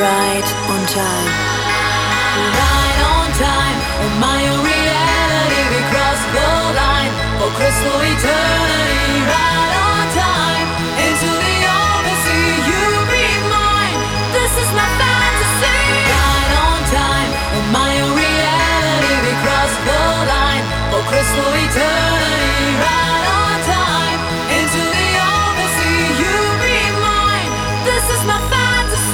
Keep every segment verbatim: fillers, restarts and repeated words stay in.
Right on time. Right on time. In my own reality, we cross the line for crystal eternity. Right on time. Into the open sea, you be mine. This is my fantasy. Right on time. In my own reality, we cross the line for crystal eternity. Right on time. Into the open sea, you be mine. This is my fantasy.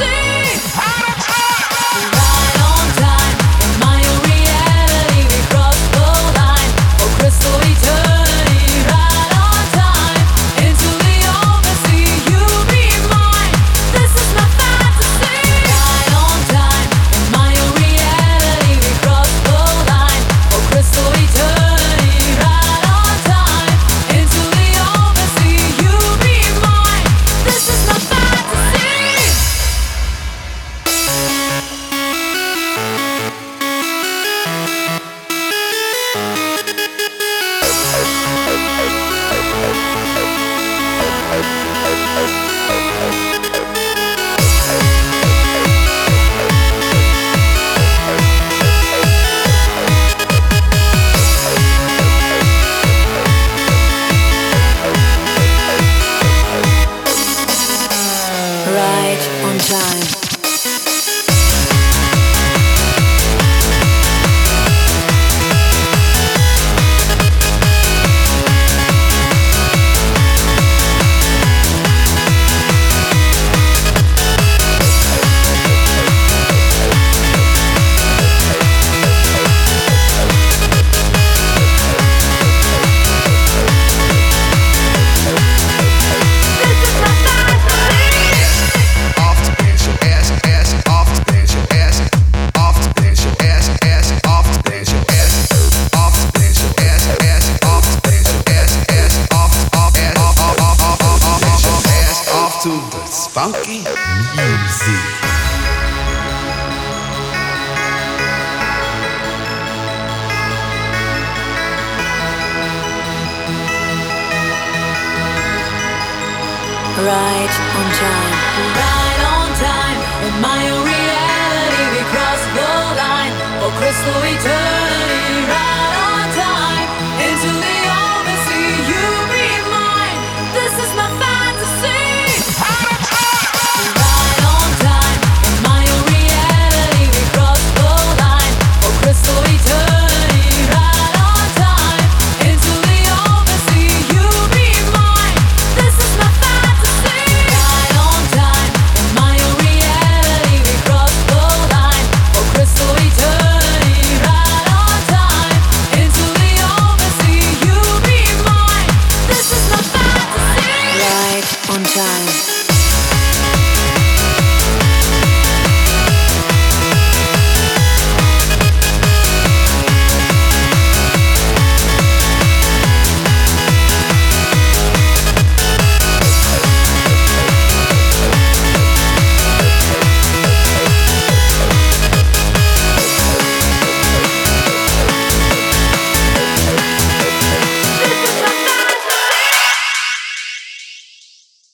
Funky music. Right on time. Right on time. In my own reality, we cross the line for crystal eternity. Right